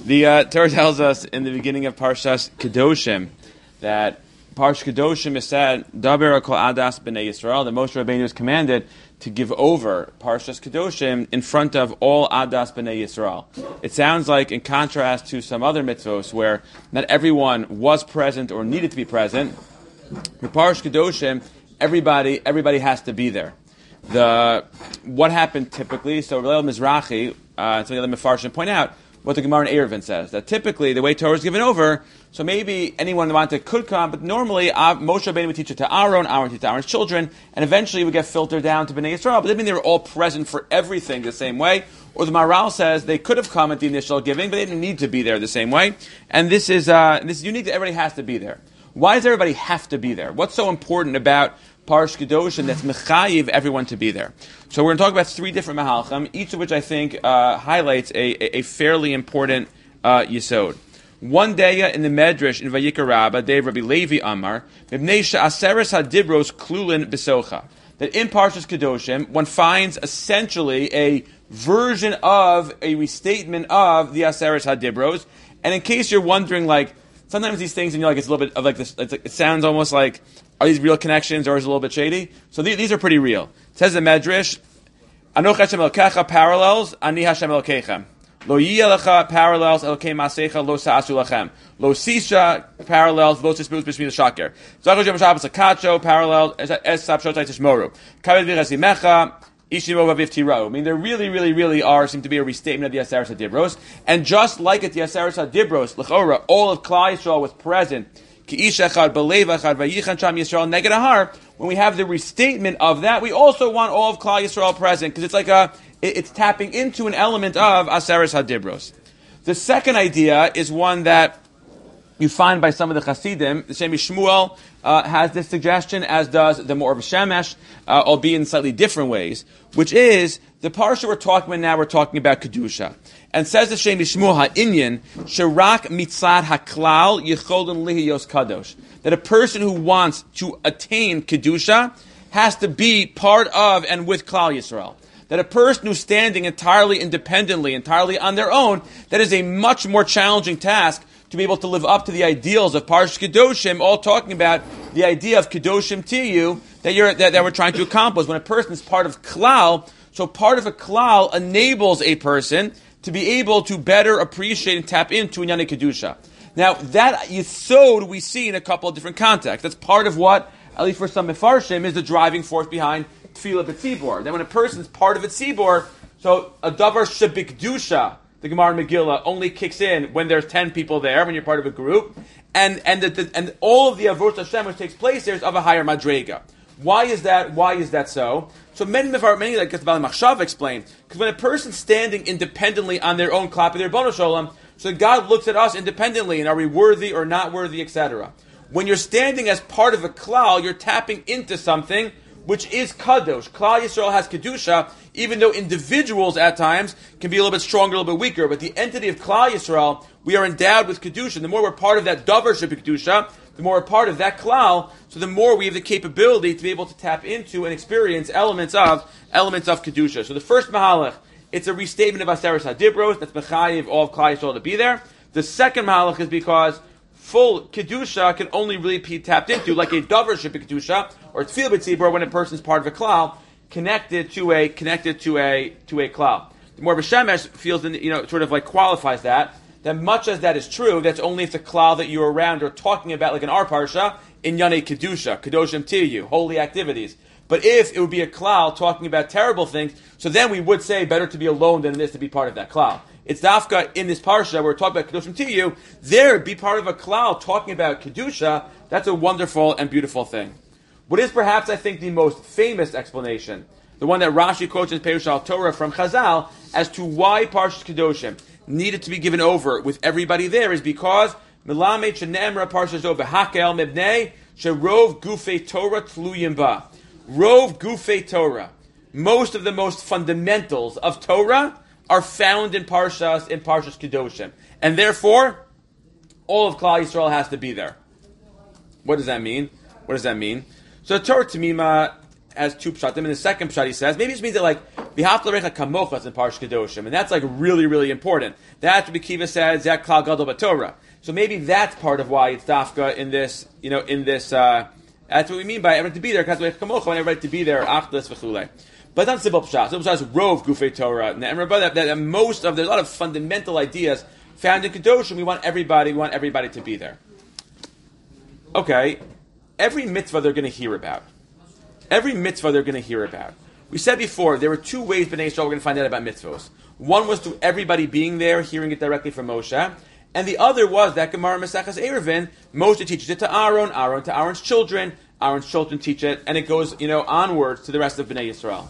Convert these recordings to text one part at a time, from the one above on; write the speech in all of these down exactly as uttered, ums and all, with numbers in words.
The uh, Torah tells us in the beginning of Parshas Kedoshim that Parshas Kedoshim is said, Daber kol adas b'nei Yisrael, that Moshe Rabbeinu is commanded to give over Parshas Kedoshim in front of all adas b'nei Yisrael. It sounds like, in contrast to some other mitzvos, where not everyone was present or needed to be present, with Parshas Kedoshim, everybody everybody has to be there. The what happened typically, so Reuel Mizrahi, uh, and some of the other Mefarshim point out, what the Gemara in Eruvin says, that typically the way Torah is given over, so maybe anyone who wanted could come, but normally uh, Moshe Rabbeinu would teach it to Aaron, Aaron would teach it to Aaron's children, and eventually it would get filtered down to Bnei Yisrael. But that means they were all present for everything the same way. Or the Maharal says they could have come at the initial giving, but they didn't need to be there the same way. And this is uh, this is unique that everybody has to be there. Why does everybody have to be there? What's so important about Parsh Kedoshim that's mechayiv everyone to be there? So we're going to talk about three different mahalchim, each of which I think uh, highlights a, a fairly important uh, yisod. One day in the Medrash in Vayikra Rabbah, Dei Rabbi Levi Amar, Mibnei she'aseres hadibros klulin b'socha. That in Parshas Kedoshim, one finds essentially a version of, a restatement of the Aseres hadibros. And in case you're wondering, like, sometimes these things, and you're like, it's a little bit of like this, it's like, it sounds almost like, are these real connections or is it a little bit shady? So these, these are pretty real. It says in Medrash, Anoch Hashem Elokecha parallels, Ani Hashem Elokechem. Lo Yiyelecha parallels, Elokei Masecha, Lo Sa'asu Lachem. Lo Sisha parallels, Lo Tispus B'Shmina Shaker. Zachar Shem Shabbos Akacho parallels, Es Sapshotai Tishmoru. Kaved V'Chasimecha, Ishimova Vivtiro. I mean, there really, really, really are, seem to be a restatement of the Aseres HaDibros. And just like at the Aseres HaDibros, L'chora, all of Klal Yisrael was present. Ki ish echad b'lev echad v'yichan sham Yisrael neged ahar. When we have the restatement of that, we also want all of Klal Yisrael present, because it's like a, it, it's tapping into an element of Aseres HaDibros. The second idea is one that you find by some of the Hasidim. The Shem Shmuel uh, has this suggestion, as does the Me'or B'Shemesh, uh, albeit in slightly different ways, which is the parsha we're talking about now. We're talking about Kedusha, and says the Shem Shmuel Ha'inyan Sharak Mitzad Haklal Yicholin Lihiyos Kadosh, that a person who wants to attain Kedusha has to be part of and with Klal Yisrael. That a person who's standing entirely independently, entirely on their own, that is a much more challenging task to be able to live up to the ideals of Parshas Kedoshim, all talking about the idea of Kedoshim Tiyu that you're that, that we're trying to accomplish. When a person is part of Klal, so part of a Klal enables a person to be able to better appreciate and tap into Inyane Kedusha. Now, that Yisod we see in a couple of different contexts. That's part of what, at least for some Mefarshim, is the driving force behind Tefillah B'Tzibor. Then when a person's part of a Tzibor, so a Davar Shebikdusha, the Gemara in Megillah, only kicks in when there's ten people there, when you're part of a group, and and the, the, and all of the Avot Hashem which takes place there is of a higher Madrega. Why is that? Why is that so? So many Mefarshim, many like the Vali Machshav explain, because when a person's standing independently on their own klap of their Bono Sholem, so God looks at us independently, and are we worthy or not worthy, et cetera. When you're standing as part of a klal, you're tapping into something which is kadosh. Klal Yisrael has kedusha, even though individuals at times can be a little bit stronger, a little bit weaker. But the entity of Klal Yisrael, we are endowed with kedusha. And the more we're part of that davar shebikdusha, the more we're part of that klal, so the more we have the capability to be able to tap into and experience elements of elements of kedusha. So the first mahalach, it's a restatement of Aseres HaDibros, that's mechayiv all of Klal Yisrael to be there. The second mahalach is because full kedusha can only really be tapped into like a davar shebikdusha or tefillah b'tzibur when a person's part of a klal connected to a connected to a to a klal. The Me'or B'Shemesh feels, you know, sort of like qualifies that. That much as that is true, that's only if the klal that you're around are talking about, like in our parsha, in Yanei Kedusha, Kedoshim Tiyu, holy activities. But if it would be a klal talking about terrible things, so then we would say better to be alone than it is to be part of that klal. It's dafka in this parsha where we're talking about Kedoshim Tiyu, there be part of a klal talking about Kedusha, that's a wonderful and beautiful thing. What is perhaps, I think, the most famous explanation, the one that Rashi quotes in Perush al Torah from Chazal, as to why Parshas Kedoshim needed to be given over with everybody there, is because Melamed shenemra Parshas Zo v'hakel mibnei sherov gufei Torah tluyim ba. Rov gufei Torah. Most of the most fundamentals of Torah are found in Parshas in Parshas Kedoshim, and therefore all of Klal Yisrael has to be there. What does that mean? What does that mean? So Torah Tamima has two pshatim. In the second pshat he says, maybe it just means that like V'hafta l'recha kamochas in Parsh Kedoshim, and that's like really, really important. That's what Kiva says, Zek Klal Gadol B'Torah. So maybe that's part of why it's dafka in this, you know, in this, uh, that's what we mean by everybody to be there, because we have kamocha, and everybody to be there, achlis v'chulei. But that's simple pshat. Simple pshat is rov gufei Torah. And remember that, that most of, there's a lot of fundamental ideas found in Kedoshim. We want everybody, we want everybody to be there. Okay, every mitzvah they're going to hear about. Every mitzvah they're going to hear about. We said before, there were two ways Bnei Yisrael were going to find out about mitzvahs. One was through everybody being there, hearing it directly from Moshe. And the other was that Gemara Maseches Eruvin, Moshe teaches it to Aaron, Aaron to Aaron's children, Aaron's children teach it, and it goes, you know, onwards to the rest of Bnei Yisrael.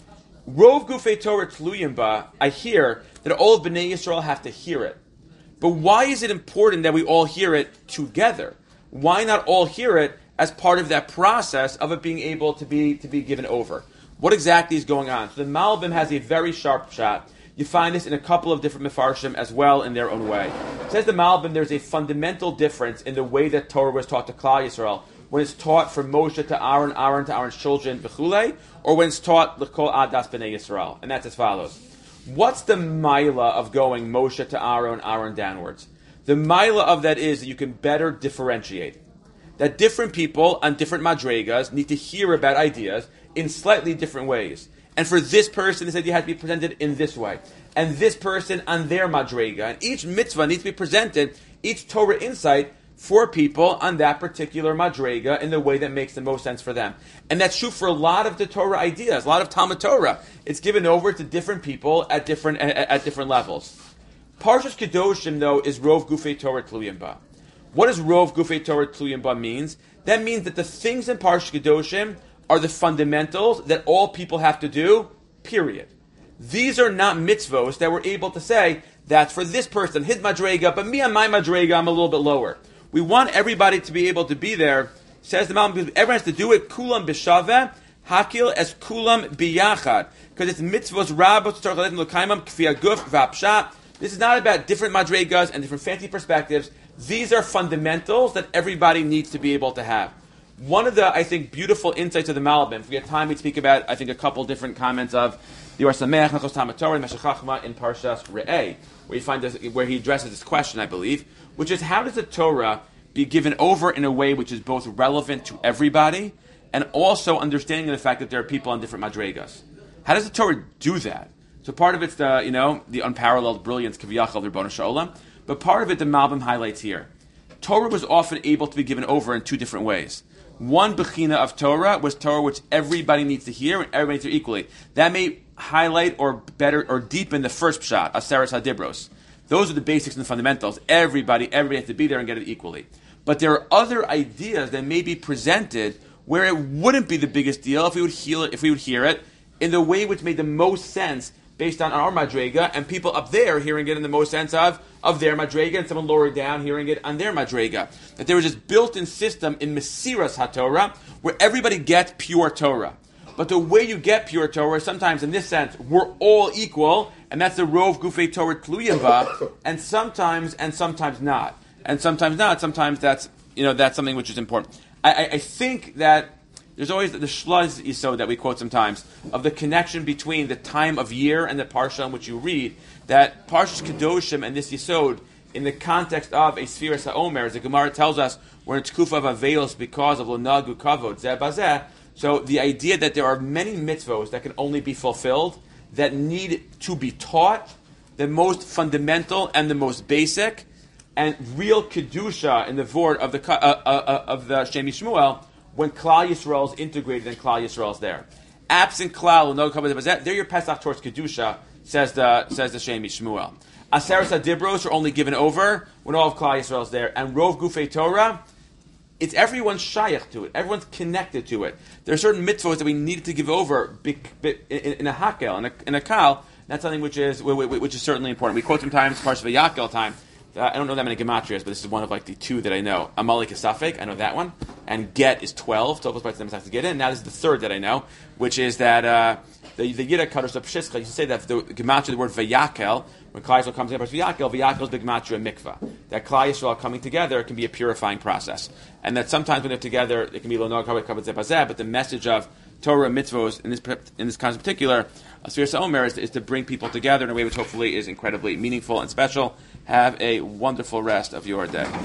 Rov Gufei Torah Tluyim Ba, I hear that all of Bnei Yisrael have to hear it. But why is it important that we all hear it together? Why not all hear it as part of that process of it being able to be to be given over? What exactly is going on? So the Malbim has a very sharp shot. You find this in a couple of different Mefarshim as well in their own way. Says the Malbim, there's a fundamental difference in the way that Torah was taught to Klal Yisrael when it's taught from Moshe to Aaron, Aaron to Aaron's children, v'chulei, or when it's taught l'kol adas b'nei Yisrael. And that's as follows. What's the maila of going Moshe to Aaron, Aaron downwards? The maila of that is that you can better differentiate. That different people on different madregas need to hear about ideas in slightly different ways. And for this person, this idea has to be presented in this way. And this person on their madrega. And each mitzvah needs to be presented, each Torah insight, for people on that particular madrega in the way that makes the most sense for them. And that's true for a lot of the Torah ideas, a lot of Talmud Torah. It's given over to different people at different at, at different levels. Parshas Kedoshim, though, is Rov Gufei Torah Tluyim Ba. What does Rov Gufei Torah Tluyim Ba means? That means that the things in Parshas Kedoshim are the fundamentals that all people have to do, period. These are not mitzvos that we're able to say, that's for this person, his madrega, but me on my madrega, I'm a little bit lower. We want everybody to be able to be there. Says the Malbim, everyone has to do it, kulam b'shaveh, hakil as kulam biyachad. Because it's mitzvos rabot tzarchaletim l'kaimam kfi aguf v'apshat. This is not about different madregas and different fancy perspectives. These are fundamentals that everybody needs to be able to have. One of the, I think, beautiful insights of the Malbim, if we have time, we'd speak about, I think, a couple different comments of the Or Sameach, Nachos Talmud Torah, and Meshech Chachma in Parshas Re'eh, where you find this, where he addresses this question, I believe, which is how does the Torah be given over in a way which is both relevant to everybody and also understanding of the fact that there are people on different madregas? How does the Torah do that? So part of it's the, you know, the unparalleled brilliance Kaviyach of the Rebbeinu Shalom, but part of it the Malbim highlights here. Torah was often able to be given over in two different ways. One bechina of Torah was Torah which everybody needs to hear and everybody needs to hear equally. That may highlight or better or deepen the first pshat, Aseres HaDibros. Those are the basics and the fundamentals. Everybody, everybody has to be there and get it equally. But there are other ideas that may be presented where it wouldn't be the biggest deal if we would hear it, if we would hear it in the way which made the most sense based on our madrega, and people up there hearing it in the most sense of, of their madrega, and someone lower down hearing it on their madrega. That there was this built-in system in Mesiras HaTorah where everybody gets pure Torah. But the way you get pure Torah, sometimes in this sense, we're all equal, and that's the Rov Gufei Torah Tluyim Ba, and sometimes, and sometimes not. And sometimes not, sometimes that's, you know, that's something which is important. I, I, I think that there's always the, the shluz yisod that we quote sometimes of the connection between the time of year and the parsha in which you read. That Parshas Kedoshim and this yisod, in the context of a Sfiras HaOmer, as the Gemara tells us, we're in Tkufa of Avelos because of Lo Nagu Kavod Zeh Bazeh. So the idea that there are many mitzvos that can only be fulfilled that need to be taught, the most fundamental and the most basic, and real kedusha in the vort of the uh, uh, of the Shem Yishmuel, when Klal Yisrael is integrated and Klal Yisrael is there. Absent Klal, no kabbalah, they're your Pesach towards Kedusha, says the says the Shem Yishmuel. Aseres HaDibros are only given over when all of Klal Yisrael is there. And Rov Gufei Torah, it's everyone's shayach to it. Everyone's connected to it. There are certain mitzvahs that we needed to give over in a hakel, in a, in a kal. That's something which is which is certainly important. We quote sometimes Parshat Vayakel time. Uh, I don't know that many gematrias, but this is one of like the two that I know. Amalek is Safek, I know that one, and Get is twelve. twelve plus by to get in. Now this is the third that I know, which is that uh, the the Yiddish Kadosh of Pshischa. You say that the gematria, the word Vayakel, when Klal Yisrael comes together, Vayakel, Vayakel is the gematria mikvah. That Klal Yisrael coming together can be a purifying process, and that sometimes when they're together, it can be lo nog kabbat zeh bazeh, but the message of Torah mitzvos in this in this concept in particular, Asir Omer is, is to bring people together in a way which hopefully is incredibly meaningful and special. Have a wonderful rest of your day.